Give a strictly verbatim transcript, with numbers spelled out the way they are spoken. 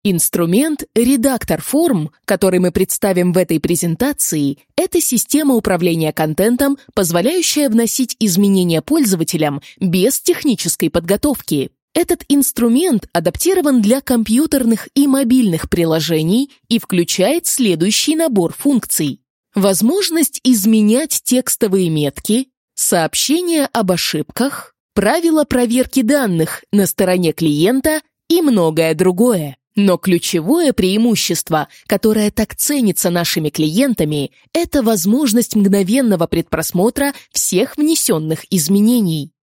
Инструмент «Редактор форм», который мы представим в этой презентации, это система управления контентом, позволяющая вносить изменения пользователям без технической подготовки. Этот инструмент адаптирован для компьютерных и мобильных приложений и включает следующий набор функций. Возможность изменять текстовые метки, сообщения об ошибках, правила проверки данных на стороне клиента и многое другое. Но ключевое преимущество, которое так ценится нашими клиентами, это возможность мгновенного предпросмотра всех внесенных изменений.